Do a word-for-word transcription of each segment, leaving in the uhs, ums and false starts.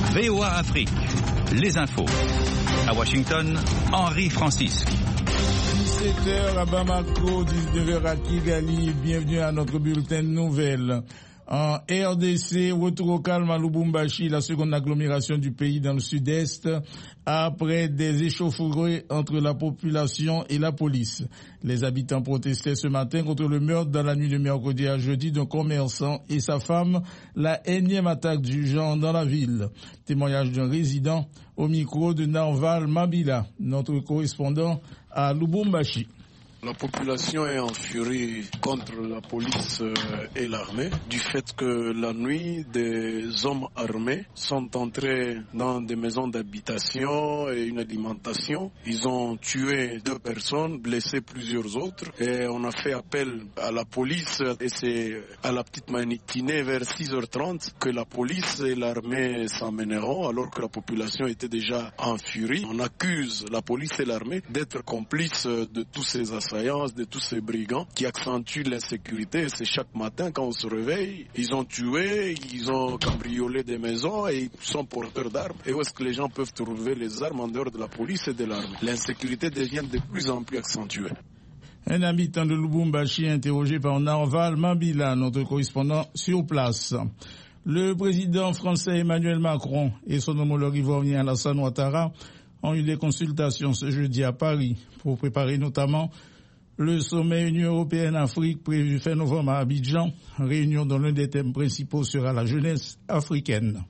V O A Afrique, les infos. À Washington, Henri Francisque. dix-sept heures à Bamako, dix-neuf heures à Kigali. Bienvenue à notre bulletin de nouvelles. En R D C, retour au calme à Lubumbashi, la seconde agglomération du pays dans le sud-est, après des échauffourées entre la population et la police. Les habitants protestaient ce matin contre le meurtre dans la nuit de mercredi à jeudi d'un commerçant et sa femme, la énième attaque du genre dans la ville. Témoignage d'un résident au micro de Narval Mabila, notre correspondant à Lubumbashi. La population est en furie contre la police et l'armée du fait que la nuit, des hommes armés sont entrés dans des maisons d'habitation et une alimentation. Ils ont tué deux personnes, blessé plusieurs autres et on a fait appel à la police et c'est à la petite matinée vers six heures trente que la police et l'armée s'emmèneront alors que la population était déjà en furie. On accuse la police et l'armée d'être complices de tous ces assassins, de tous ces brigands qui accentuent l'insécurité. C'est chaque matin quand on se réveille, ils ont tué, ils ont cambriolé des maisons et ils sont porteurs d'armes. Et où est-ce que les gens peuvent trouver les armes en dehors de la police et de l'armée? L'insécurité devient de plus en plus accentuée. Un habitant de Lubumbashi interrogé par Narval Mabila, notre correspondant sur place. Le président français Emmanuel Macron et son homologue ivoirien Alassane Ouattara ont eu des consultations ce jeudi à Paris pour préparer notamment le sommet Union européenne-Afrique prévu fin novembre à Abidjan, réunion dont l'un des thèmes principaux sera la jeunesse africaine.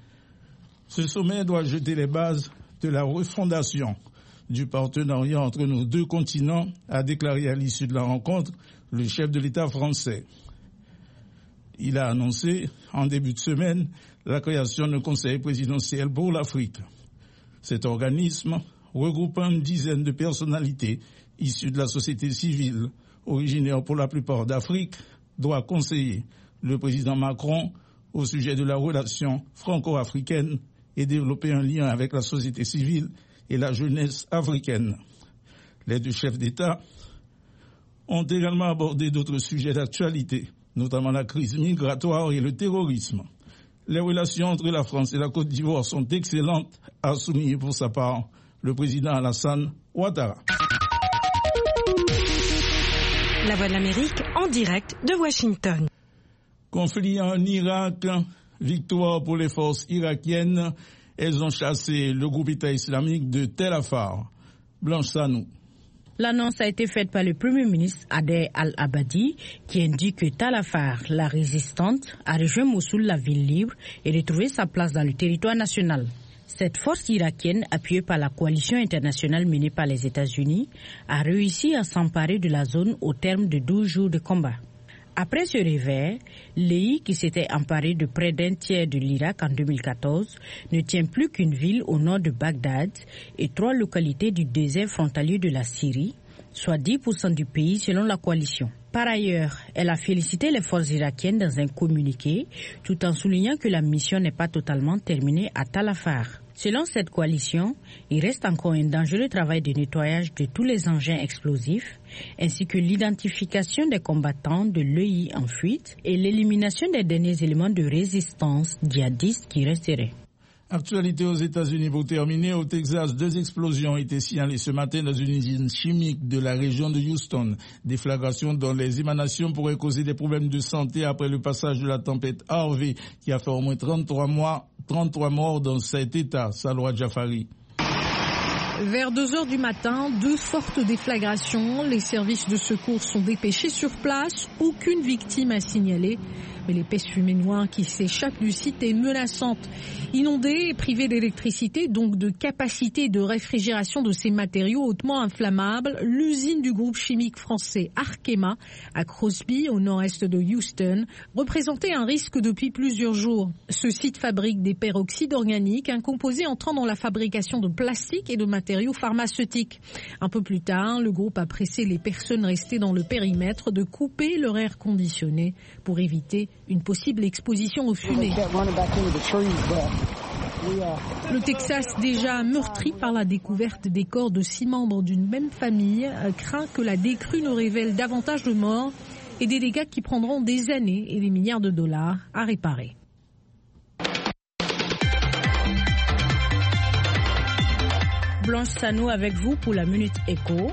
Ce sommet doit jeter les bases de la refondation du partenariat entre nos deux continents, a déclaré à l'issue de la rencontre le chef de l'État français. Il a annoncé en début de semaine la création d'un conseil présidentiel pour l'Afrique. Cet organisme, regroupant une dizaine de personnalités issus de la société civile, originaires pour la plupart d'Afrique, doit conseiller le président Macron au sujet de la relation franco-africaine et développer un lien avec la société civile et la jeunesse africaine. Les deux chefs d'État ont également abordé d'autres sujets d'actualité, notamment la crise migratoire et le terrorisme. Les relations entre la France et la Côte d'Ivoire sont excellentes, a souligné pour sa part le président Alassane Ouattara. La Voix de l'Amérique en direct de Washington. Conflit en Irak, victoire pour les forces irakiennes. Elles ont chassé le groupe État islamique de Tel Afar. Blanche Sanou. L'annonce a été faite par le Premier ministre Adair Al-Abadi qui indique que Tel Afar, la résistante, a rejoint Mossoul, la ville libre, et retrouvé sa place dans le territoire national. Cette force irakienne, appuyée par la coalition internationale menée par les États-Unis, a réussi à s'emparer de la zone au terme de douze jours de combat. Après ce revers, l'E I, qui s'était emparé de près d'un tiers de l'Irak en deux mille quatorze, ne tient plus qu'une ville au nord de Bagdad et trois localités du désert frontalier de la Syrie, soit dix pour cent du pays selon la coalition. Par ailleurs, elle a félicité les forces irakiennes dans un communiqué, tout en soulignant que la mission n'est pas totalement terminée à Tel Afar. Selon cette coalition, il reste encore un dangereux travail de nettoyage de tous les engins explosifs, ainsi que l'identification des combattants de l'E I en fuite et l'élimination des derniers éléments de résistance djihadiste qui resteraient. Actualité aux États-Unis pour terminer. Au Texas, deux explosions ont été signalées ce matin dans une usine chimique de la région de Houston. Déflagration dont les émanations pourraient causer des problèmes de santé après le passage de la tempête Harvey qui a fait au moins trente-trois mois, trente-trois morts dans cet État. Saloua Jafari. Vers deux heures du matin, deux fortes déflagrations. Les services de secours sont dépêchés sur place. Aucune victime à signaler. Mais l'épaisse fumée noire qui s'échappe du site est menaçante. Inondée et privée d'électricité, donc de capacité de réfrigération de ces matériaux hautement inflammables, l'usine du groupe chimique français Arkema à Crosby, au nord-est de Houston, représentait un risque depuis plusieurs jours. Ce site fabrique des peroxydes organiques, un composé entrant dans la fabrication de plastique et de matériaux pharmaceutiques. Un peu plus tard, le groupe a pressé les personnes restées dans le périmètre de couper leur air conditionné pour éviter une possible exposition aux fumées. Le Texas, déjà meurtri par la découverte des corps de six membres d'une même famille, craint que la décrue ne révèle davantage de morts et des dégâts qui prendront des années et des milliards de dollars à réparer. Blanche Sanou avec vous pour la Minute Éco.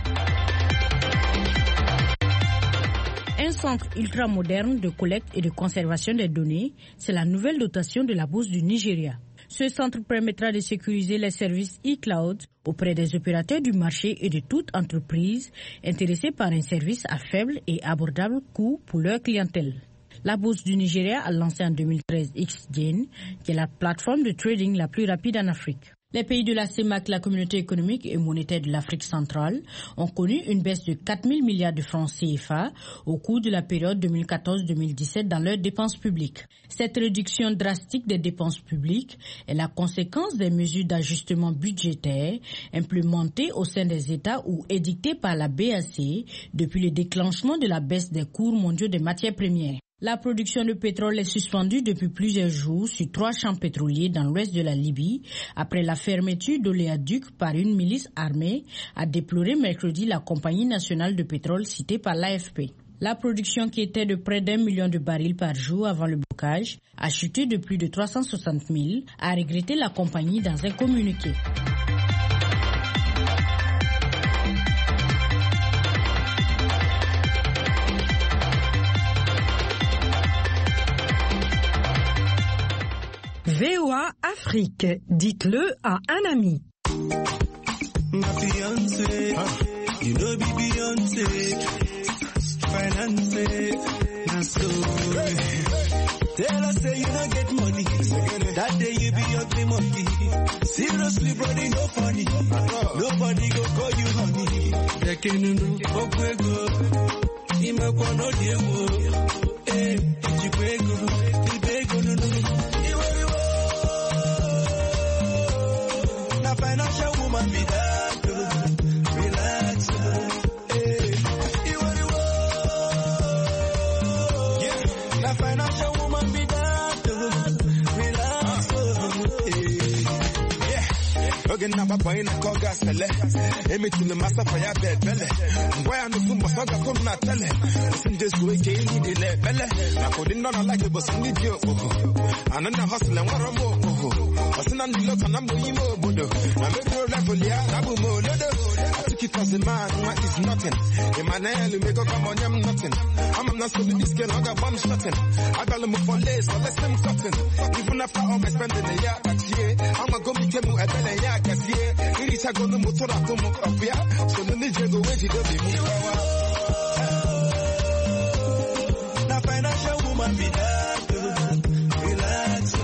Un centre ultramoderne de collecte et de conservation des données, c'est la nouvelle dotation de la Bourse du Nigeria. Ce centre permettra de sécuriser les services e-cloud auprès des opérateurs du marché et de toute entreprise intéressée par un service à faible et abordable coût pour leur clientèle. La Bourse du Nigeria a lancé en deux mille treize X-Gen, qui est la plateforme de trading la plus rapide en Afrique. Les pays de la C E M A C, la communauté économique et monétaire de l'Afrique centrale, ont connu une baisse de quatre mille milliards de francs C F A au cours de la période deux mille quatorze à deux mille dix-sept dans leurs dépenses publiques. Cette réduction drastique des dépenses publiques est la conséquence des mesures d'ajustement budgétaire implémentées au sein des États ou édictées par la B A C depuis le déclenchement de la baisse des cours mondiaux des matières premières. La production de pétrole est suspendue depuis plusieurs jours sur trois champs pétroliers dans l'ouest de la Libye après la fermeture d'oléoducs par une milice armée, a déploré mercredi la compagnie nationale de pétrole citée par l'A F P. La production, qui était de près d'un million de barils par jour avant le blocage, a chuté de plus de trois cent soixante mille, a regretté la compagnie dans un communiqué. V O A Afrique, dites-le à un ami. Ma fiancée, you know be Beyoncé, finance, na so. Tell us say you don't get money, that day you be ugly monkey. Seriously, brother, no funny, nobody go call you honey. They can't know, okwego, imekwa no diewo, eh, ichikwego, ibego no no. Financial woman be that, relax, hey. You want it, yeah. The financial woman be that, relax, hey. Yeah. Again, I'm a boy in a car gas, fella. Aim it to the master for your bed, belly. Why I'm the fool, but I got come not tell it. Listen, just do it, can't need it, belly. I couldn't not like it, but some need you. And then I hustle and what I'm more. Wasn't on the look and I'm going more, Bodo. I'm a real level, yeah, I'm a more, I took it as a man, what is nothing. Emmanuel, you make a come on, I'm nothing. I'm not so this girl, I got one shotting. I got them for lace, so let's them cutting. Even after all my spending a year, that's yeah. I'm a go meet him at Bella, yeah, cause yeah. It is a go to Motora, come up, yeah. So the need to go away to the move. Now, financial woman be that, relax.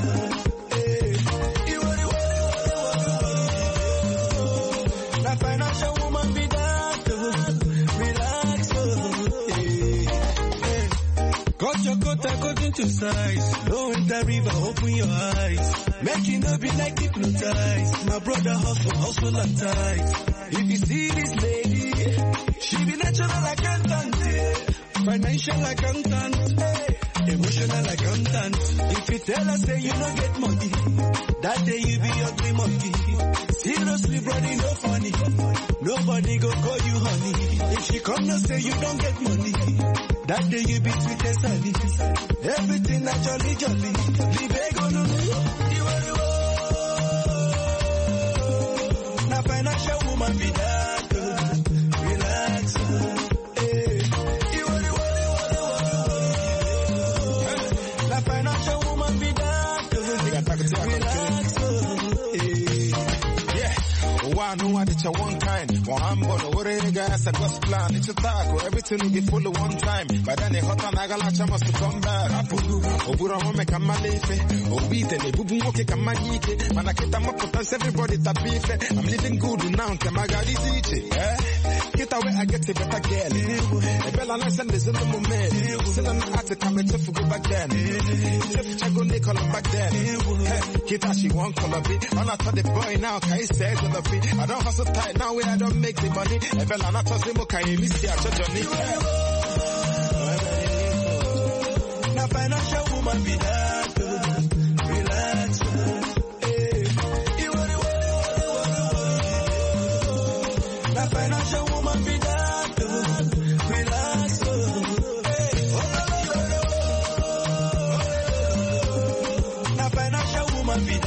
Financial woman be that, relax, hey, hey. Cut your coat according to size. Low in the river, open your eyes. Make it not be like hypnotized. My brother hustle, hustle and tight. If you see this lady, she be natural accountant, financial accountant, hey. Emotional accountant. If you tell her say you don't get money, that day you be ugly monkey. Seriously, brother, no funny. Nobody go call you honey. If she come and say you don't get money, that day you be sweet as honey. Everything naturally jolly. Live go no no. Now financial woman be that. Relax. Hey. Now financial woman be that. Relax. I know I did your one kind. Well, I'm gonna worry, guys. I got plan. It's a taco. Everything will get full of one time. But then they hot and I got a must come back. Obura home make a malefe. Obite, the bubu moke kamagike. Man, I get them up with everybody that beef. I'm living good now. Kamagadi teach eh? Get away, I get a better girl. A bella nice and there's a little man. Still an art to come and to go back then. If I go Nicola back then. Get how she won't call a bit. I'm not the boy now. Can you say it's gonna be? I don't hustle tight now where I don't make the money. I feel I'm not tossing more. Can you miss your journey? Now financial woman be there.